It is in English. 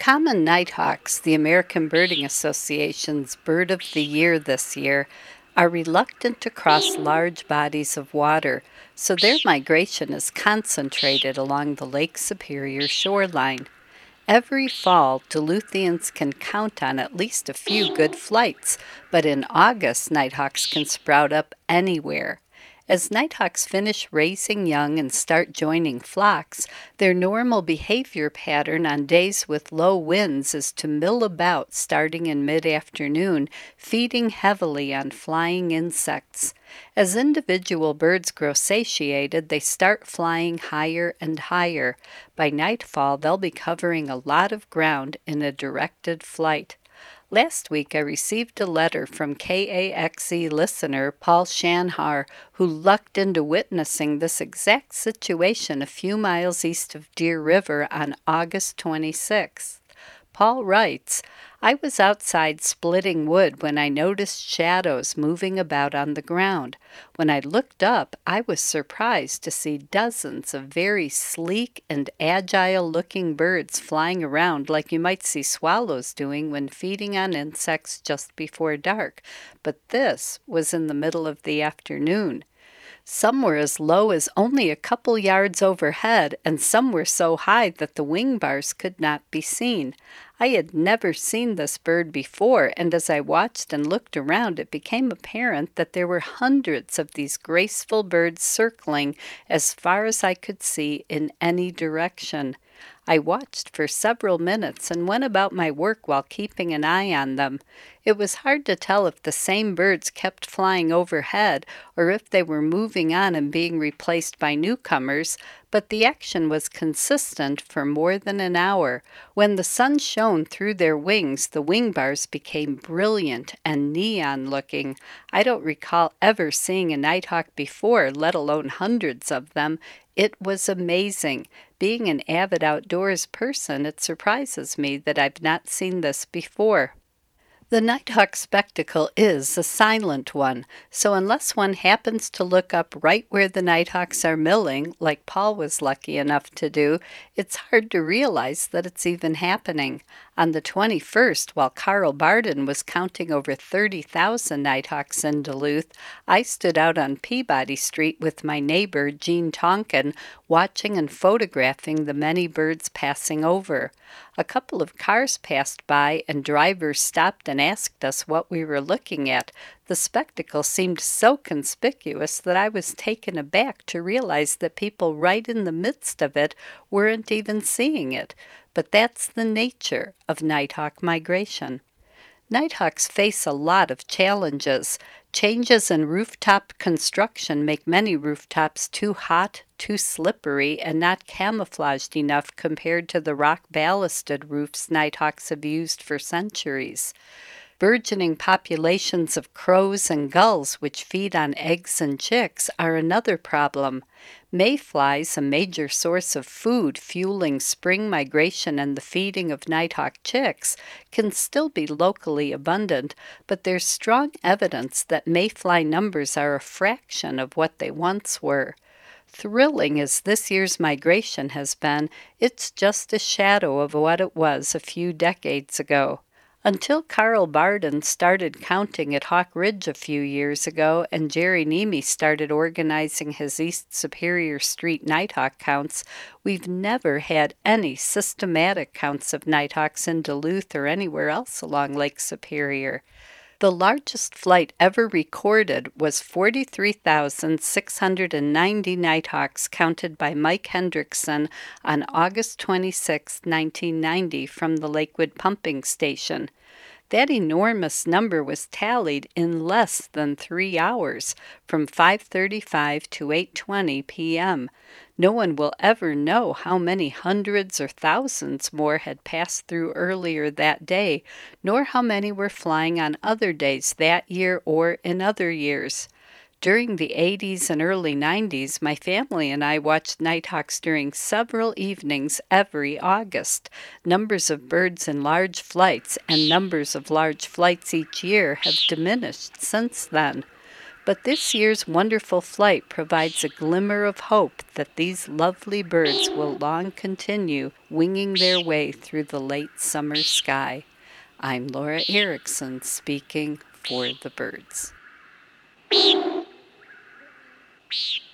Common nighthawks, the American Birding Association's Bird of the Year this year, are reluctant to cross large bodies of water, so their migration is concentrated along the Lake Superior shoreline. Every fall, Duluthians can count on at least a few good flights, but in August, nighthawks can sprout up anywhere. As nighthawks finish raising young and start joining flocks, their normal behavior pattern on days with low winds is to mill about starting in mid-afternoon, feeding heavily on flying insects. As individual birds grow satiated, they start flying higher and higher. By nightfall, they'll be covering a lot of ground in a directed flight. Last week, I received a letter from KAXE listener Paul Shanhar, who lucked into witnessing this exact situation a few miles east of Deer River on August 26th. Paul writes, "I was outside splitting wood when I noticed shadows moving about on the ground. When I looked up, I was surprised to see dozens of very sleek and agile-looking birds flying around like you might see swallows doing when feeding on insects just before dark. But this was in the middle of the afternoon. Some were as low as only a couple yards overhead, and some were so high that the wing bars could not be seen. I had never seen this bird before, and as I watched and looked around, it became apparent that there were hundreds of these graceful birds circling as far as I could see in any direction. I watched for several minutes and went about my work while keeping an eye on them. It was hard to tell if the same birds kept flying overhead or if they were moving on and being replaced by newcomers, but the action was consistent for more than an hour. When the sun shone through their wings, the wing bars became brilliant and neon-looking. I don't recall ever seeing a nighthawk before, let alone hundreds of them. It was amazing. Being an avid outdoors person, it surprises me that I've not seen this before." The nighthawk spectacle is a silent one, so unless one happens to look up right where the nighthawks are milling, like Paul was lucky enough to do, it's hard to realize that it's even happening. On the 21st, while Carl Barden was counting over 30,000 nighthawks in Duluth, I stood out on Peabody Street with my neighbor, Jean Tonkin, watching and photographing the many birds passing over. A couple of cars passed by, and drivers stopped and asked us what we were looking at. The spectacle seemed so conspicuous that I was taken aback to realize that people right in the midst of it weren't even seeing it. But that's the nature of nighthawk migration. Nighthawks face a lot of challenges. Changes in rooftop construction make many rooftops too hot, too slippery, and not camouflaged enough compared to the rock ballasted roofs nighthawks have used for centuries. Burgeoning populations of crows and gulls, which feed on eggs and chicks, are another problem. Mayflies, a major source of food fueling spring migration and the feeding of nighthawk chicks, can still be locally abundant, but there's strong evidence that mayfly numbers are a fraction of what they once were. Thrilling as this year's migration has been, it's just a shadow of what it was a few decades ago. Until Carl Barden started counting at Hawk Ridge a few years ago and Jerry Nemi started organizing his East Superior Street nighthawk counts, we've never had any systematic counts of nighthawks in Duluth or anywhere else along Lake Superior. The largest flight ever recorded was 43,690 nighthawks counted by Mike Hendrickson on August 26, 1990 from the Lakewood Pumping Station. That enormous number was tallied in less than 3 hours, from 5:35 to 8:20 p.m. No one will ever know how many hundreds or thousands more had passed through earlier that day, nor how many were flying on other days that year or in other years. During the 80s and early 90s, my family and I watched nighthawks during several evenings every August. Numbers of birds in large flights and numbers of large flights each year have diminished since then. But this year's wonderful flight provides a glimmer of hope that these lovely birds will long continue winging their way through the late summer sky. I'm Laura Erickson speaking for the birds.